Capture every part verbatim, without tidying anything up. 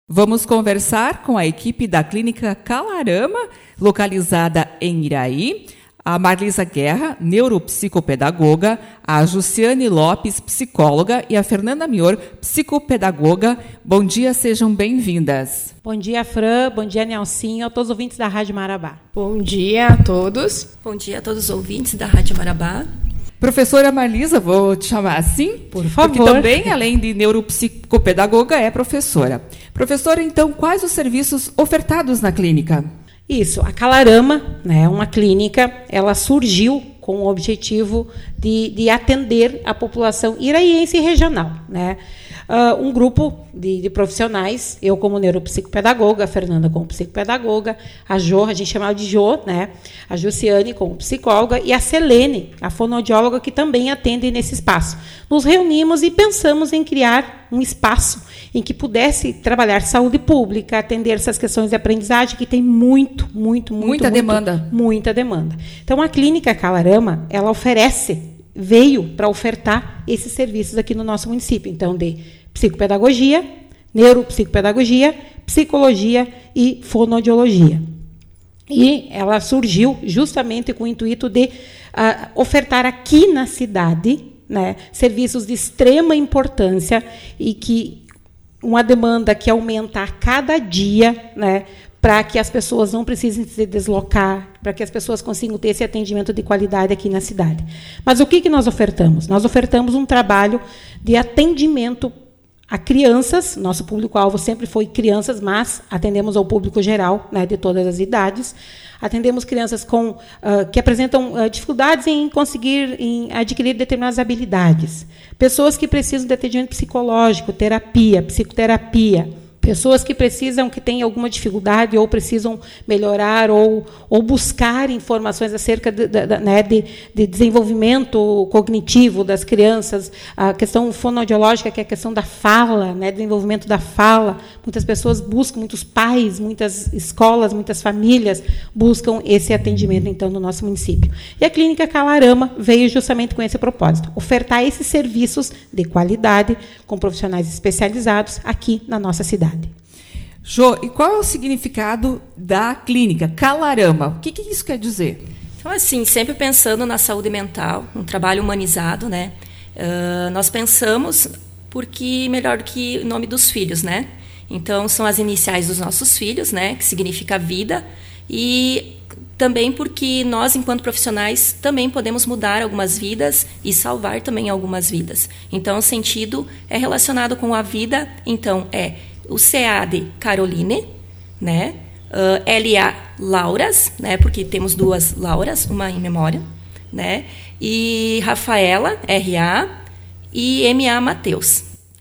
Vamos conversar com a equipe da Clínica Calarama, localizada em Iraí, a Marlisa Guerra, neuropsicopedagoga, a Jussiane Lopes, psicóloga, e a Fernanda Mior, psicopedagoga. Bom dia, sejam bem-vindas. Bom dia, Fran. Bom dia, Nelsinho, a todos os ouvintes da Rádio Marabá. Bom dia a todos. Bom dia a todos os ouvintes da Rádio Marabá. Professora Marlisa, vou te chamar assim? Por favor. Porque também, além de neuropsicopedagoga, é professora. Professora, então, quais os serviços ofertados na clínica? Isso, a Calarama, né, uma clínica, ela surgiu com o objetivo de, de atender a população iraiense e regional, né? Uh, um grupo de, de profissionais, eu como neuropsicopedagoga, a Fernanda como psicopedagoga, a Jo, a gente chama de Jo, né? A Jussiane como psicóloga e a Selene, a fonoaudióloga, que também atende nesse espaço. Nos reunimos e pensamos em criar um espaço em que pudesse trabalhar saúde pública, atender essas questões de aprendizagem, que tem muito, muito, muito, muita muito, demanda. Muita demanda. Então, a Clínica Calarama, ela oferece, veio para ofertar esses serviços aqui no nosso município. Então, de psicopedagogia, neuropsicopedagogia, psicologia e fonoaudiologia. E ela surgiu justamente com o intuito de uh, ofertar aqui na cidade, né, serviços de extrema importância e que uma demanda que aumenta a cada dia, né, para que as pessoas não precisem se deslocar, para que as pessoas consigam ter esse atendimento de qualidade aqui na cidade. Mas o que, que nós ofertamos? Nós ofertamos um trabalho de atendimento a crianças, nosso público-alvo sempre foi crianças, mas atendemos ao público geral, né, de todas as idades. Atendemos crianças com, uh, que apresentam uh, dificuldades em conseguir em adquirir determinadas habilidades. Pessoas que precisam de atendimento psicológico, terapia, psicoterapia. Pessoas que precisam, que têm alguma dificuldade ou precisam melhorar ou, ou buscar informações acerca de, de, de, né, de, de desenvolvimento cognitivo das crianças, a questão fonoaudiológica, que é a questão da fala, né, desenvolvimento da fala. Muitas pessoas buscam, muitos pais, muitas escolas, muitas famílias buscam esse atendimento, então, no nosso município. E a Clínica Calarama veio justamente com esse propósito, ofertar esses serviços de qualidade com profissionais especializados aqui na nossa cidade. Jo, e qual é o significado da clínica Calarama? O que, que isso quer dizer? Então, assim, sempre pensando na saúde mental, um trabalho humanizado, né? Uh, nós pensamos porque melhor do que o nome dos filhos, né? Então, são as iniciais dos nossos filhos, né? Que significa vida. E também porque nós, enquanto profissionais, também podemos mudar algumas vidas e salvar também algumas vidas. Então, o sentido é relacionado com a vida. Então, é o C A de Caroline, né? Uh, L A Lauras, né? Porque temos duas Lauras, uma em memória, né? E Rafaela, R A, e M A Mateus.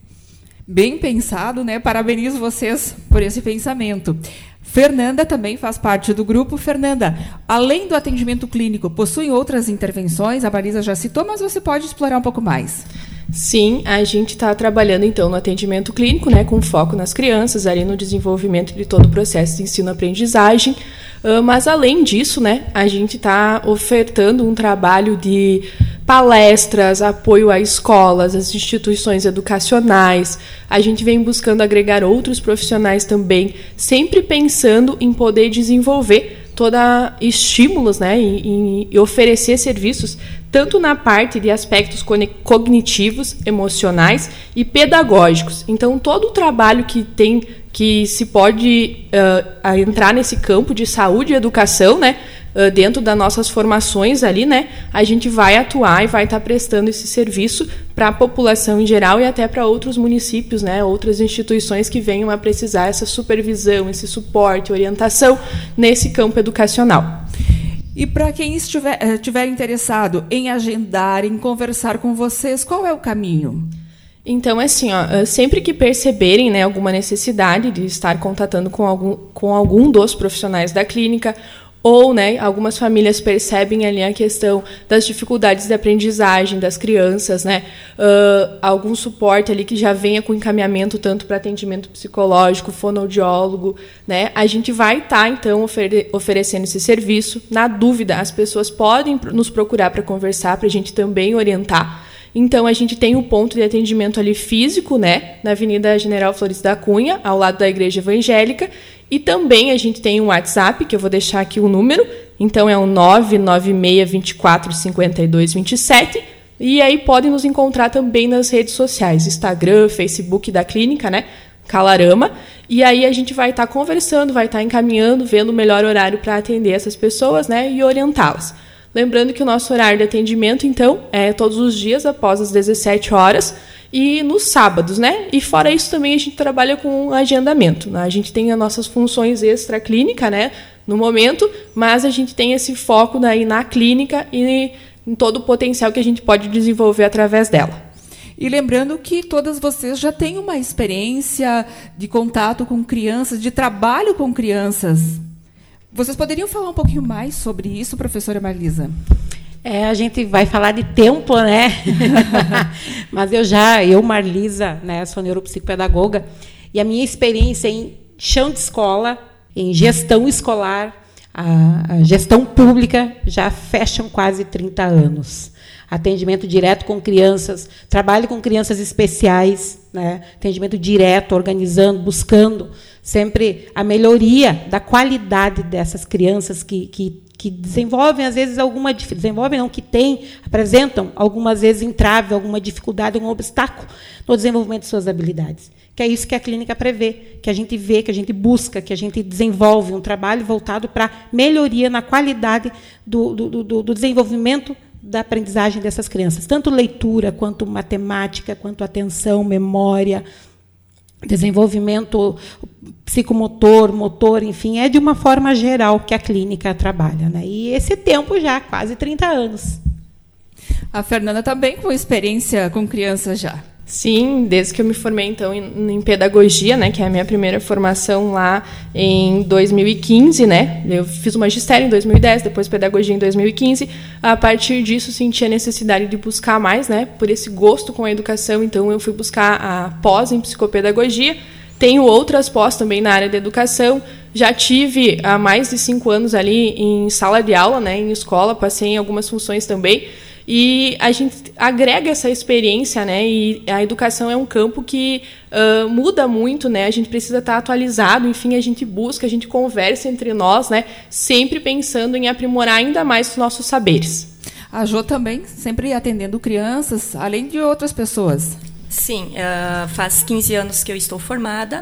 Bem pensado, né? Parabenizo vocês por esse pensamento. Fernanda também faz parte do grupo. Fernanda, além do atendimento clínico, possuem outras intervenções? A Marisa já citou, mas você pode explorar um pouco mais. Sim, a gente está trabalhando, então, no atendimento clínico, né, com foco nas crianças, ali no desenvolvimento de todo o processo de ensino-aprendizagem. Uh, mas, além disso, né, a gente está ofertando um trabalho de palestras, apoio a escolas, às instituições educacionais. A gente vem buscando agregar outros profissionais também, sempre pensando em poder desenvolver toda estímulos, né, e, e oferecer serviços tanto na parte de aspectos cognitivos, emocionais e pedagógicos. Então, todo o trabalho que tem, que se pode uh, entrar nesse campo de saúde e educação, né, uh, dentro das nossas formações ali, né, a gente vai atuar e vai estar prestando esse serviço para a população em geral e até para outros municípios, né, outras instituições que venham a precisar essa supervisão, esse suporte, orientação nesse campo educacional. E para quem estiver, estiver interessado em agendar, em conversar com vocês, qual é o caminho? Então, assim, ó, sempre que perceberem, né, alguma necessidade de estar contatando com algum, com algum dos profissionais da clínica, ou, né, algumas famílias percebem ali a questão das dificuldades de aprendizagem das crianças, né, uh, algum suporte ali que já venha com encaminhamento tanto para atendimento psicológico, fonoaudiólogo, né, a gente vai estar, tá, então, ofere- oferecendo esse serviço. Na dúvida, as pessoas podem nos procurar para conversar, para a gente também orientar Então, a gente tem o ponto de atendimento ali físico, né, na Avenida General Flores da Cunha, ao lado da Igreja Evangélica, e também a gente tem um WhatsApp, que eu vou deixar aqui o número, então é o nove nove seis, dois quatro, cinco dois dois sete, e aí podem nos encontrar também nas redes sociais, Instagram, Facebook da clínica, né, Calarama, e aí a gente vai estar tá conversando, vai estar tá encaminhando, vendo o melhor horário para atender essas pessoas, né, e orientá-las. Lembrando que o nosso horário de atendimento, então, é todos os dias após as dezessete horas e nos sábados, né? E fora isso também a gente trabalha com agendamento, né? A gente tem as nossas funções extra-clínica, né, no momento, mas a gente tem esse foco daí na clínica e em todo o potencial que a gente pode desenvolver através dela. E lembrando que todas vocês já têm uma experiência de contato com crianças, de trabalho com crianças. Vocês poderiam falar um pouquinho mais sobre isso, professora Marlisa? É, a gente vai falar de tempo, né? Mas eu já, eu, Marlisa, né, sou neuropsicopedagoga, e a minha experiência em chão de escola, em gestão escolar, a, a gestão pública, já fecham quase trinta anos. Atendimento direto com crianças, trabalho com crianças especiais, né? Atendimento direto, organizando, buscando sempre a melhoria da qualidade dessas crianças que, que, que desenvolvem, às vezes, alguma desenvolvem, não, que têm, apresentam, algumas vezes, entrave, alguma dificuldade, algum obstáculo no desenvolvimento de suas habilidades. Que é isso que a clínica prevê, que a gente vê, que a gente busca, que a gente desenvolve um trabalho voltado para melhoria na qualidade do, do, do, do desenvolvimento da aprendizagem dessas crianças, tanto leitura, quanto matemática, quanto atenção, memória, desenvolvimento psicomotor, motor, enfim, é de uma forma geral que a clínica trabalha, né? E esse tempo já, quase trinta anos. A Fernanda também com experiência com crianças já. Sim, desde que eu me formei, então, em, em pedagogia, né, que é a minha primeira formação lá em dois mil e quinze, né, eu fiz o magistério em dois mil e dez, depois pedagogia em dois mil e quinze, a partir disso senti a necessidade de buscar mais, né, por esse gosto com a educação, então eu fui buscar a pós em psicopedagogia, tenho outras pós também na área da educação, já tive há mais de cinco anos ali em sala de aula, né, em escola, passei em algumas funções também, e a gente agrega essa experiência, né? E a educação é um campo que uh, muda muito, né? A gente precisa estar atualizado, enfim, a gente busca, a gente conversa entre nós, né? Sempre pensando em aprimorar ainda mais os nossos saberes. A Jo também, sempre atendendo crianças, além de outras pessoas. Sim, uh, faz quinze anos que eu estou formada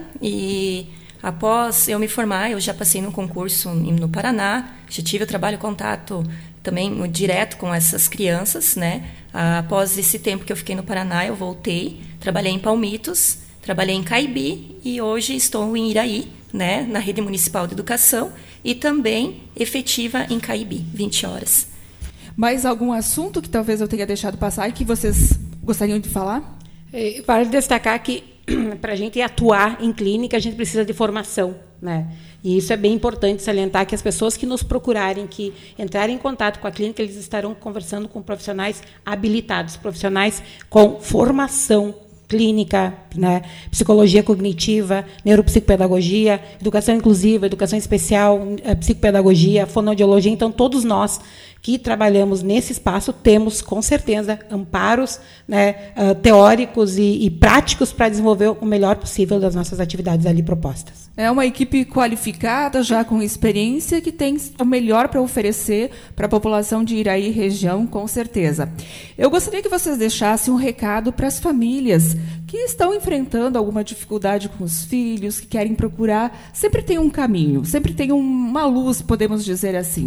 e após eu me formar, eu já passei num concurso no Paraná, já tive o trabalho contato também direto com essas crianças, né? Após esse tempo que eu fiquei no Paraná, eu voltei, trabalhei em Palmitos, trabalhei em Caibi e hoje estou em Iraí, né? Na Rede Municipal de Educação e também efetiva em Caibi, vinte horas. Mais algum assunto que talvez eu tenha deixado passar e que vocês gostariam de falar? Vale destacar que para a gente atuar em clínica, a gente precisa de formação, né? E isso é bem importante salientar, que as pessoas que nos procurarem, que entrarem em contato com a clínica, eles estarão conversando com profissionais habilitados, profissionais com formação clínica, né? Psicologia cognitiva, neuropsicopedagogia, educação inclusiva, educação especial, psicopedagogia, fonoaudiologia. Então, todos nós que trabalhamos nesse espaço temos, com certeza, amparos, né, teóricos e, e práticos para desenvolver o melhor possível das nossas atividades ali propostas. É uma equipe qualificada, já com experiência, que tem o melhor para oferecer para a população de Iraí região, com certeza. Eu gostaria que vocês deixassem um recado para as famílias que estão enfrentando alguma dificuldade com os filhos, que querem procurar. Sempre tem um caminho, sempre tem uma luz, podemos dizer assim.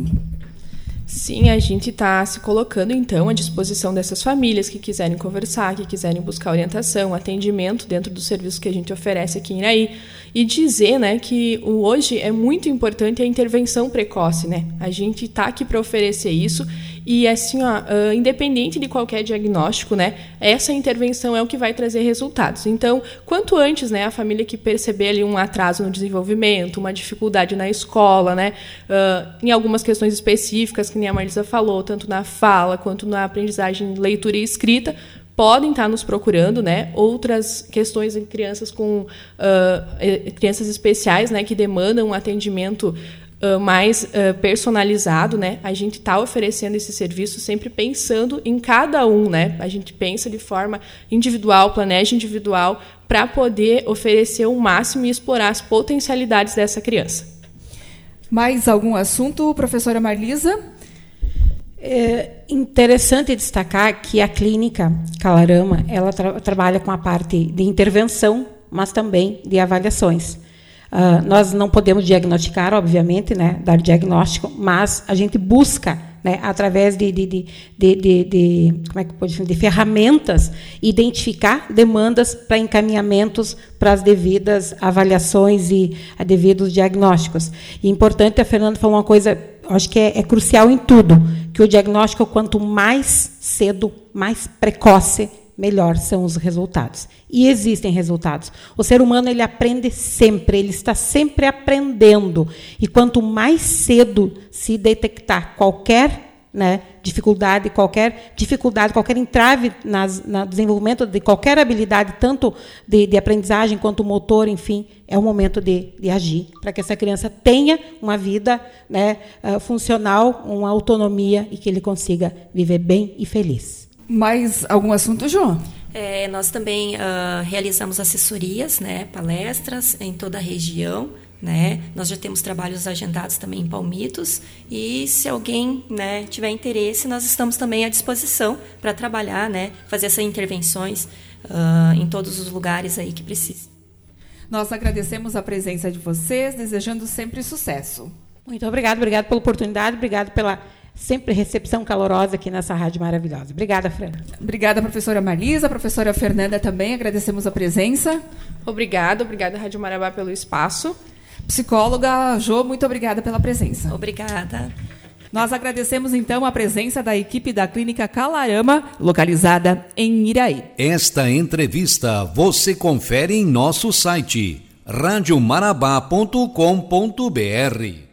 Sim, a gente está se colocando, então, à disposição dessas famílias que quiserem conversar, que quiserem buscar orientação, atendimento dentro dos serviços que a gente oferece aqui em Iraí. E dizer, né, que o hoje é muito importante a intervenção precoce, né? A gente está aqui para oferecer isso e, assim, ó, uh, independente de qualquer diagnóstico, né, essa intervenção é o que vai trazer resultados. Então, quanto antes, né, a família que perceber ali um atraso no desenvolvimento, uma dificuldade na escola, né, uh, em algumas questões específicas, que nem a Marlisa falou, tanto na fala quanto na aprendizagem, leitura e escrita, podem estar nos procurando, né? Outras questões em crianças com uh, crianças especiais, né, que demandam um atendimento uh, mais uh, personalizado, né? A gente está oferecendo esse serviço sempre pensando em cada um, né? A gente pensa de forma individual, planeja individual, para poder oferecer o máximo e explorar as potencialidades dessa criança. Mais algum assunto, professora Marlisa? É interessante destacar que a clínica Calarama, ela tra- trabalha com a parte de intervenção, mas também de avaliações. Uh, nós não podemos diagnosticar, obviamente, né, dar diagnóstico, mas a gente busca, né, através de, de, de, de, de, de, como é que pode dizer, de ferramentas, identificar demandas para encaminhamentos para as devidas avaliações e a devidos diagnósticos. E importante, a Fernanda falou uma coisa, acho que é, é crucial em tudo, que o diagnóstico, quanto mais cedo, mais precoce, melhor são os resultados. E existem resultados. O ser humano, ele aprende sempre, ele está sempre aprendendo. E quanto mais cedo se detectar qualquer, né, dificuldade, qualquer dificuldade, qualquer entrave nas, no desenvolvimento de qualquer habilidade, tanto de, de aprendizagem quanto motor, enfim, é o momento de, de agir, para que essa criança tenha uma vida, né, uh, funcional, uma autonomia e que ele consiga viver bem e feliz. Mais algum assunto, João? É, nós também uh, realizamos assessorias, né, palestras em toda a região, né? Nós já temos trabalhos agendados também em Palmitos e se alguém, né, tiver interesse, nós estamos também à disposição para trabalhar, né, fazer essas intervenções uh, em todos os lugares aí que precisa. Nós agradecemos a presença de vocês, desejando sempre sucesso. Muito obrigado, obrigado pela oportunidade, obrigado pela sempre recepção calorosa aqui nessa rádio maravilhosa. Obrigada, Fran. Obrigada, professora Marlisa, professora Fernanda também, agradecemos a presença. Obrigada, obrigada, Rádio Marabá, pelo espaço. Psicóloga Jo, muito obrigada pela presença. Obrigada. Nós agradecemos, então, a presença da equipe da Clínica Calarama, localizada em Iraí. Esta entrevista você confere em nosso site rádio marabá ponto com ponto br.